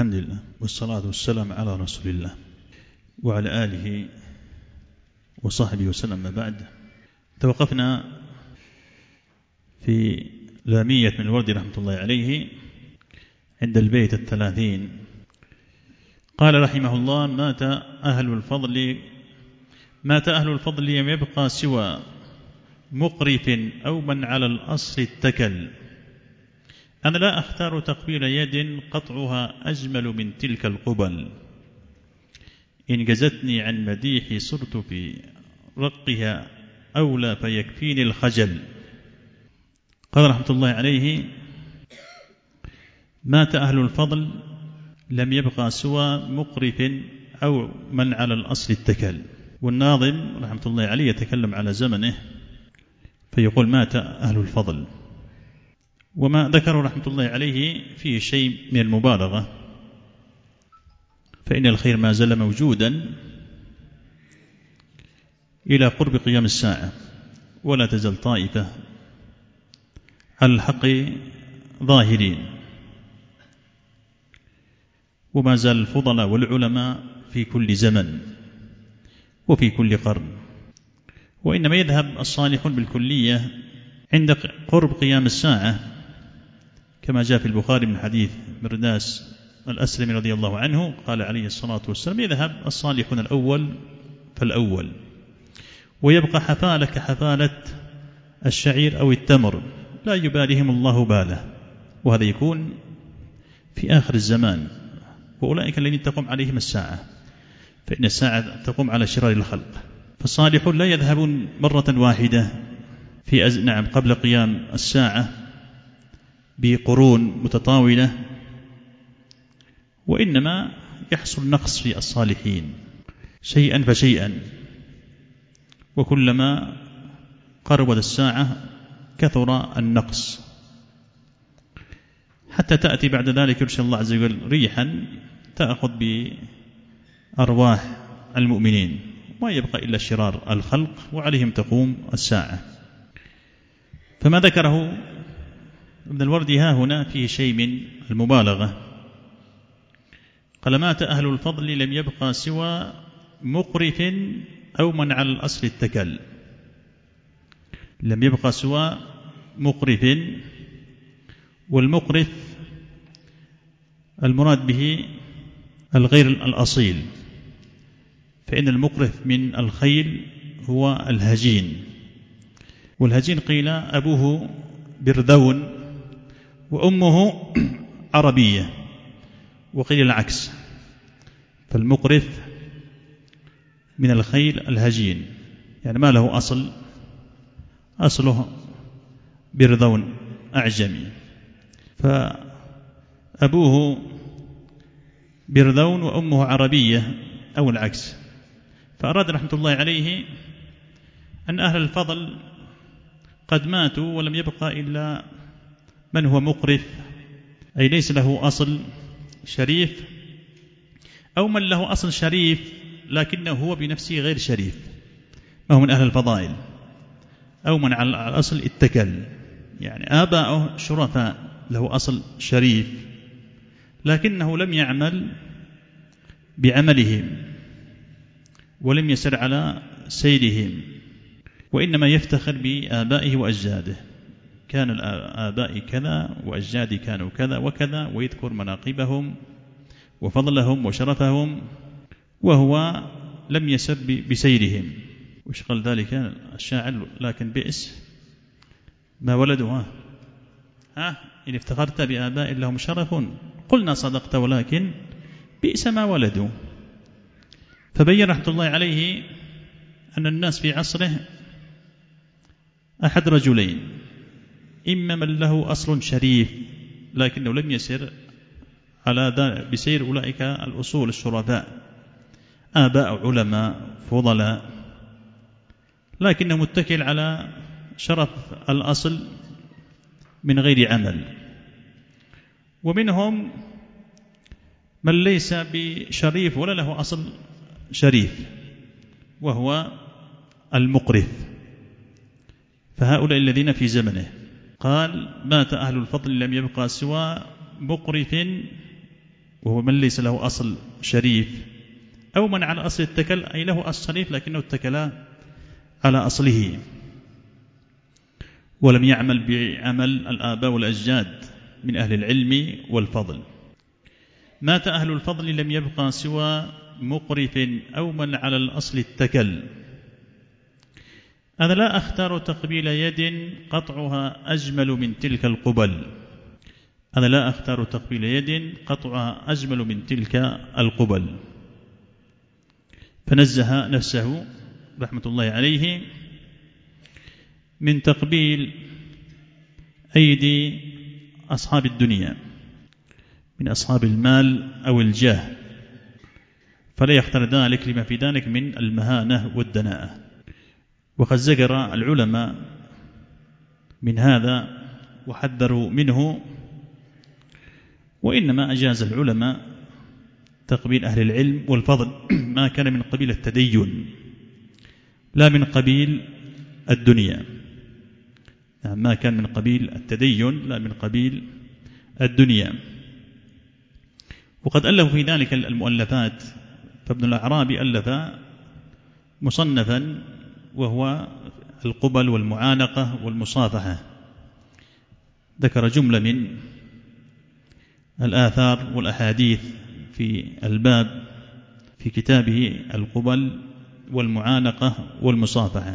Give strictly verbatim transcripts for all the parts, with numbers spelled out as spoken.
الحمد لله والصلاة والسلام على رسول الله وعلى آله وصحبه وسلم. ما بعد، توقفنا في لامية من الوردي رحمة الله عليه عند البيت الثلاثين. قال رحمه الله: مات أهل الفضل مات أهل الفضل لم يبقى سوى مقرف أو من على الأصل اتكل. أنا لا أختار تقبيل يد قطعها أجمل من تلك القبل. إن جزتني عن مديحي صرت في رقها أولى فيكفيني الخجل. قال رحمة الله عليه: مات أهل الفضل لم يبقى سوى مقرف أو من على الأصل اتكل. والناظم رحمة الله عليه يتكلم على زمنه فيقول: مات أهل الفضل. وما ذكره رحمة الله عليه فيه شيء من المبالغة، فإن الخير ما زال موجودا إلى قرب قيام الساعة، ولا تزال طائفة على الحق ظاهرين، وما زال الفضلاء والعلماء في كل زمن وفي كل قرن. وإنما يذهب الصالحون بالكلية عند قرب قيام الساعة، كما جاء في البخاري من حديث مرداس الأسلمي رضي الله عنه قال عليه الصلاة والسلام: يذهب الصالحون الأول فالأول، ويبقى حفالة كحفالة الشعير أو التمر، لا يباليهم الله باله. وهذا يكون في آخر الزمان، وأولئك الذين تقوم عليهم الساعة، فإن الساعة تقوم على شرار الخلق. فالصالحون لا يذهبون مرة واحدة في أز... نعم قبل قيام الساعة بقرون متطاولة، وإنما يحصل نقص في الصالحين شيئا فشيئا، وكلما قربت الساعة كثر النقص، حتى تأتي بعد ذلك يرسل الله عز وجل ريحا تأخذ بأرواح المؤمنين، ما يبقى إلا شرار الخلق، وعليهم تقوم الساعة. فما ذكره ابن الوردي ها هنا فيه شيء من المبالغة. قال: مات أهل الفضل لم يبقى سوى مقرف أو من على الأصل اتكل. لم يبقى سوى مقرف، والمقرف المراد به الغير الأصيل، فإن المقرف من الخيل هو الهجين. والهجين قيل أبوه برذون وأمه عربية، وقيل العكس، فالمقرف من الخيل الهجين، يعني ما له أصل، أصله برذون أعجمي، فأبوه برذون وأمه عربية أو العكس. فأراد رحمة الله عليه أن أهل الفضل قد ماتوا ولم يبقى إلا من هو مقرف، أي ليس له أصل شريف، أو من له أصل شريف لكنه هو بنفسه غير شريف، ما هو من أهل الفضائل، أو من على الأصل اتكل، يعني آباؤه شرفاء، له أصل شريف لكنه لم يعمل بعملهم ولم يسر على سيرهم، وإنما يفتخر بآبائه وأجداده، كان الآباء كذا وأجدادي كانوا كذا وكذا، ويذكر مناقبهم وفضلهم وشرفهم، وهو لم يسر بسيرهم. وش قال ذلك الشاعر: لكن بئس ما ولدوا ها إن افتخرت بآباء لهم شرف، قلنا صدقت ولكن بئس ما ولدوا. فبين رحمة الله عليه أن الناس في عصره أحد رجلين: إما من له أصل شريف لكنه لم يسر على بسير أولئك الأصول الشرفاء، آباء علماء فضلاء، لكنه متكل على شرف الأصل من غير عمل. ومنهم من ليس بشريف ولا له أصل شريف، وهو المقرف. فهؤلاء الذين في زمنه قال: مات أهل الفضل لم يبقى سوى مقرف وهو من ليس له أصل شريف، أو من على أصل اتكل أي له أصل شريف لكنه اتكل على أصله ولم يعمل بعمل الآباء والأجداد من أهل العلم والفضل. مات أهل الفضل لم يبقى سوى مقرف أو من على الأصل اتكل. أنا لا أختار تقبيل يد قطعها أجمل من تلك القبل. أنا لا أختار تقبيل يد قطعها أجمل من تلك القبل. فنزه نفسه رحمة الله عليه من تقبيل أيدي أصحاب الدنيا من أصحاب المال أو الجاه، فلا يختار ذلك لما في ذلك من المهانة والدناءة. وقد زجر العلماء من هذا وحذروا منه، وإنما أجاز العلماء تقبيل أهل العلم والفضل ما كان من قبيل التدين لا من قبيل الدنيا، ما كان من قبيل التدين لا من قبيل الدنيا. وقد ألفوا في ذلك المؤلفات، فابن الأعرابي ألف مصنفا وهو القبل والمعانقة والمصافحة، ذكر جملة من الآثار والأحاديث في الباب في كتابه القبل والمعانقة والمصافحة.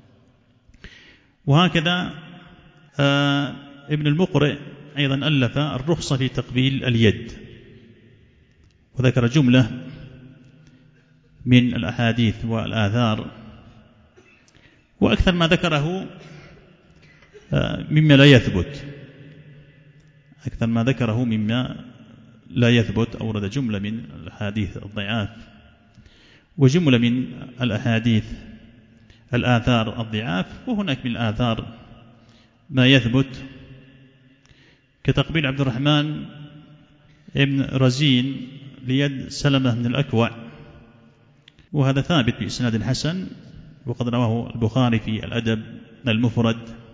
وهكذا آه ابن المقرئ أيضا ألف الرخصة في تقبيل اليد، وذكر جملة من الأحاديث والآثار، وأكثر ما ذكره آه مما لا يثبت أكثر ما ذكره مما لا يثبت. أورد جملة من الأحاديث الضعاف وجملة من الأحاديث الآثار الضعاف، وهناك من الآثار ما يثبت كتقبيل عبد الرحمن ابن رزين ليد سلمة من الأكوع، وهذا ثابت بإسناد حسن، وقد رواه البخاري في الأدب المفرد.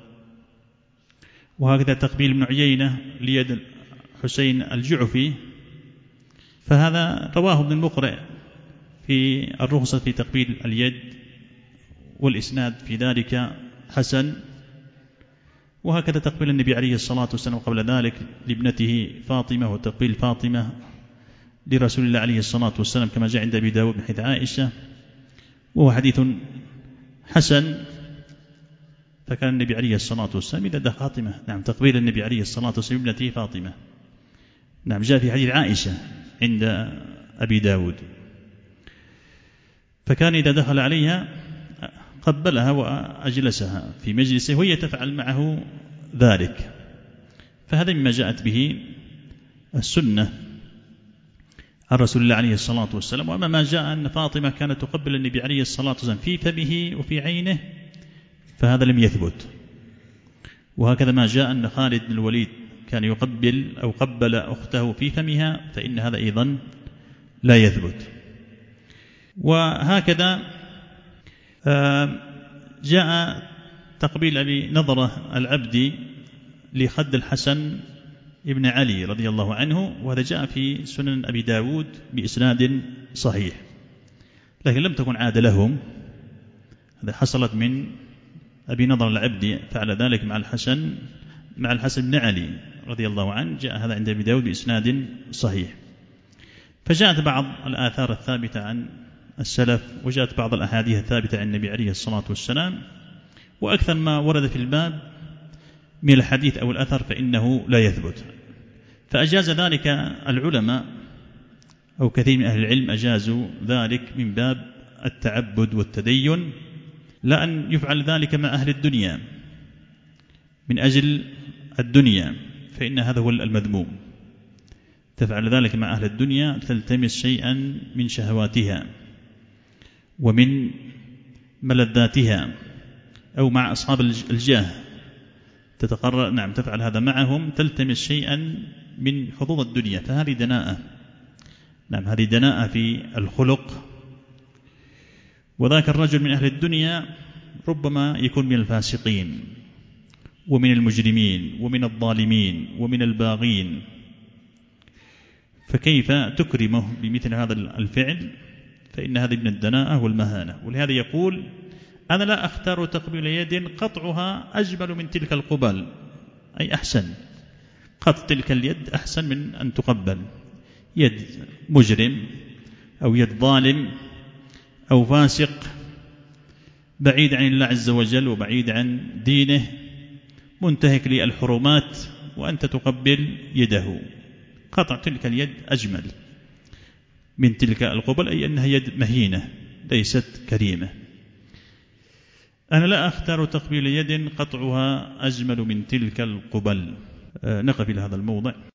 وهكذا تقبيل ابن عيينة ليد حسين الجعفي، فهذا رواه ابن المقرئ في الرخصة في تقبيل اليد، والإسناد في ذلك حسن. وهكذا تقبيل النبي عليه الصلاة والسلام قبل ذلك لابنته فاطمة، وتقبيل فاطمة لرسول الله عليه الصلاة والسلام كما جاء عند أبي داود من حديث عائشة، وهو حديث حسن. فكان النبي عليه الصلاة والسلام إذا دخل فاطمة، نعم تقبيل النبي عليه الصلاة والسلام ابنته فاطمة، نعم جاء في حديث عائشة عند أبي داود. فكان إذا دخل عليها قبلها وأجلسها في مجلسه وهي تفعل معه ذلك، فهذا مما جاءت به السنة عن رسول الله عليه الصلاة والسلام. وأما ما جاء أن فاطمة كانت تقبل النبي عليه الصلاة والسلام في فمه وفي عينه فهذا لم يثبت. وهكذا ما جاء أن خالد بن الوليد كان يقبل أو قبل أخته في فمها فإن هذا أيضا لا يثبت. وهكذا جاء تقبيل أبي نضرة العبدي لخد الحسن ابن علي رضي الله عنه، وهذا جاء في سنن أبي داود بإسناد صحيح، لكن لم تكن عادة لهم. هذا حصلت من أبي نضر العبدي، فعل ذلك مع الحسن مع الحسن بن علي رضي الله عنه، جاء هذا عند أبي داود بإسناد صحيح. فجاءت بعض الآثار الثابتة عن السلف، وجاءت بعض الأحاديث الثابتة عن النبي عليه الصلاة والسلام، وأكثر ما ورد في الباب من الحديث أو الأثر فإنه لا يثبت. فأجاز ذلك العلماء أو كثير من أهل العلم أجازوا ذلك من باب التعبد والتدين، لا أن يفعل ذلك مع أهل الدنيا من أجل الدنيا، فإن هذا هو المذموم. تفعل ذلك مع أهل الدنيا تلتمس شيئا من شهواتها ومن ملذاتها، أو مع أصحاب الجاه تتقرر، نعم تفعل هذا معهم تلتمس شيئا من حظوظ الدنيا، فهذه دناءة، نعم هذه دناءة في الخلق. وذاك الرجل من أهل الدنيا ربما يكون من الفاسقين ومن المجرمين ومن الظالمين ومن الباغين، فكيف تكرمه بمثل هذا الفعل؟ فإن هذا من الدناءة والمهانة. ولهذا يقول أنا لا أختار تقبيل يد قطعها أجمل من تلك القبال، أي أحسن، قطع تلك اليد أحسن من أن تقبل يد مجرم أو يد ظالم أو فاسق بعيد عن الله عز وجل وبعيد عن دينه منتهك للحرمات وأنت تقبل يده. قطع تلك اليد أجمل من تلك القبل، أي أنها يد مهينة ليست كريمة. أنا لا أختار تقبيل يد قطعها أجمل من تلك القبل. نقف إلى هذا الموضع.